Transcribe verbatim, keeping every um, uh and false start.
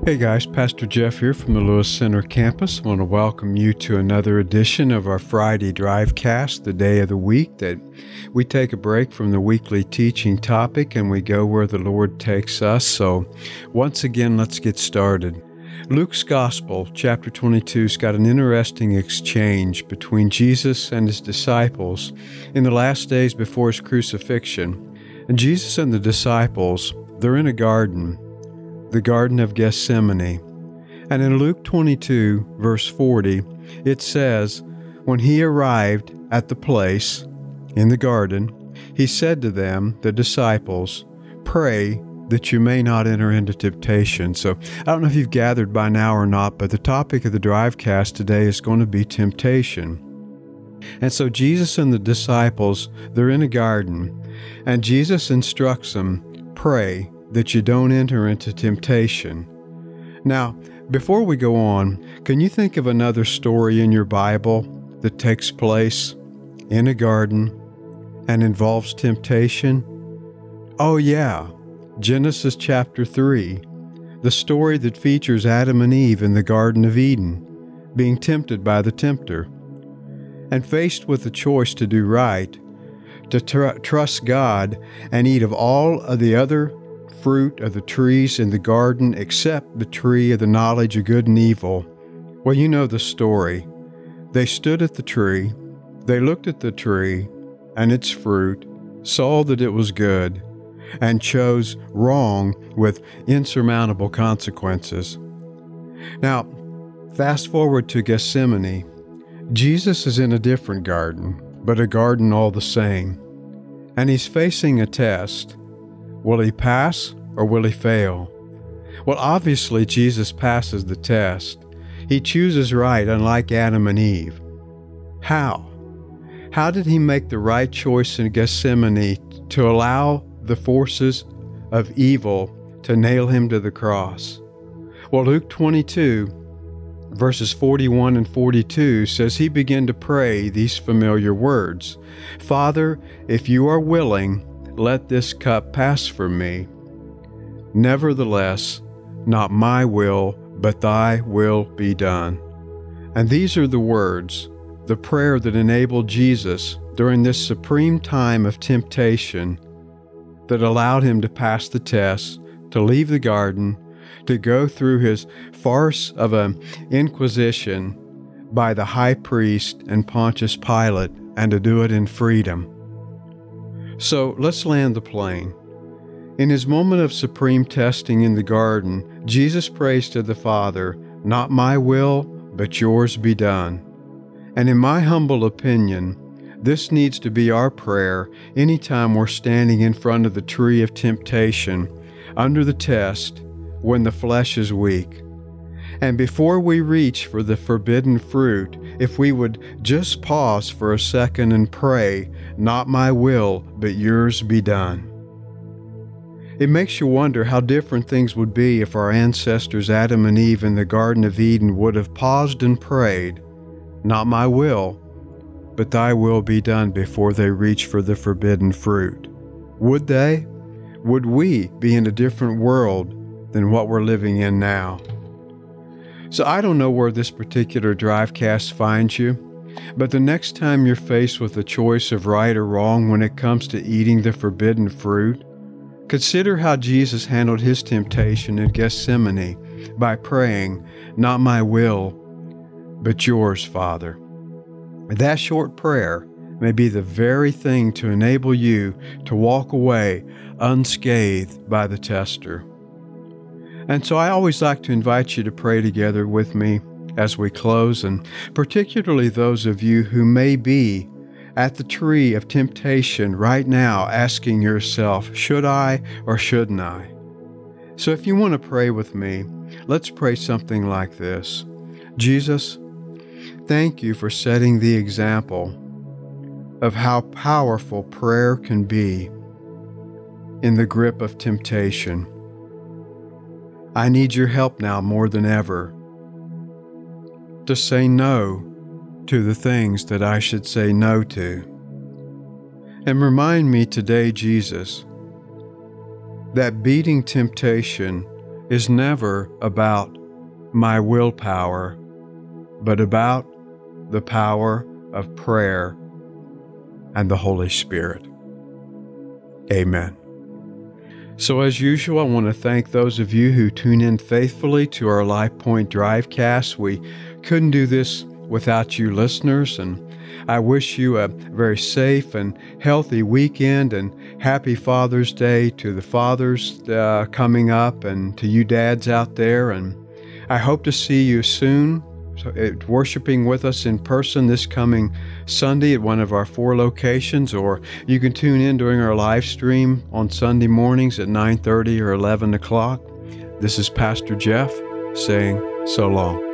Hey guys, Pastor Jeff here from the Lewis Center campus. I want to welcome you to another edition of our Friday Drivecast, the day of the week that we take a break from the weekly teaching topic and we go where the Lord takes us. So once again, let's get started. Luke's Gospel, chapter twenty-two, has got an interesting exchange between Jesus and his disciples in the last days before his crucifixion. And Jesus and the disciples, they're in a garden, the Garden of Gethsemane. And in Luke twenty-two, verse forty, it says, "When he arrived at the place in the garden, he said to them, the disciples, 'Pray that you may not enter into temptation.'" So I don't know if you've gathered by now or not, but the topic of the Drivecast today is going to be temptation. And so Jesus and the disciples, they're in a garden, and Jesus instructs them, "Pray that you don't enter into temptation." Now, before we go on, can you think of another story in your Bible that takes place in a garden and involves temptation? Oh yeah, Genesis chapter three, the story that features Adam and Eve in the Garden of Eden, being tempted by the tempter. And faced with the choice to do right, to tr- trust God and eat of all of the other fruit of the trees in the garden except the tree of the knowledge of good and evil. Well, you know the story. They stood at the tree, they looked at the tree and its fruit, saw that it was good, and chose wrong with insurmountable consequences. Now, fast forward to Gethsemane. Jesus is in a different garden, but a garden all the same. And he's facing a test. Will he pass or will he fail? Well, obviously, Jesus passes the test. He chooses right, unlike Adam and Eve. How? How did he make the right choice in Gethsemane to allow the forces of evil to nail him to the cross? Well, Luke twenty-two, verses forty-one and forty-two says he began to pray these familiar words, "Father, if you are willing, let this cup pass from me. Nevertheless, not my will, but thy will be done." And these are the words, the prayer that enabled Jesus during this supreme time of temptation that allowed him to pass the test, to leave the garden, to go through his farce of an inquisition by the high priest and Pontius Pilate, and to do it in freedom. So let's land the plane. In his moment of supreme testing in the garden, Jesus prays to the Father, "Not my will, but yours be done." And in my humble opinion, this needs to be our prayer anytime we're standing in front of the tree of temptation, under the test, when the flesh is weak. And before we reach for the forbidden fruit, if we would just pause for a second and pray, "Not my will, but yours be done." It makes you wonder how different things would be if our ancestors Adam and Eve in the Garden of Eden would have paused and prayed, "Not my will, but thy will be done," before they reach for the forbidden fruit. Would they? Would we be in a different world than what we're living in now? So I don't know where this particular Drivecast finds you, but the next time you're faced with a choice of right or wrong when it comes to eating the forbidden fruit, consider how Jesus handled his temptation in Gethsemane by praying, "Not my will, but yours, Father." That short prayer may be the very thing to enable you to walk away unscathed by the tester. And so I always like to invite you to pray together with me as we close, and particularly those of you who may be at the tree of temptation right now, asking yourself, should I or shouldn't I? So if you want to pray with me, let's pray something like this. Jesus, thank you for setting the example of how powerful prayer can be in the grip of temptation. I need your help now more than ever to say no to the things that I should say no to. And remind me today, Jesus, that beating temptation is never about my willpower, but about the power of prayer and the Holy Spirit. Amen. So as usual, I want to thank those of you who tune in faithfully to our LifePoint Drivecast. We couldn't do this without you listeners, and I wish you a very safe and healthy weekend, and happy Father's Day to the fathers uh, coming up, and to you dads out there. And I hope to see you soon, so, uh, worshiping with us in person this coming Sunday at one of our four locations, or you can tune in during our live stream on Sunday mornings at nine thirty or eleven o'clock. This is Pastor Jeff saying so long.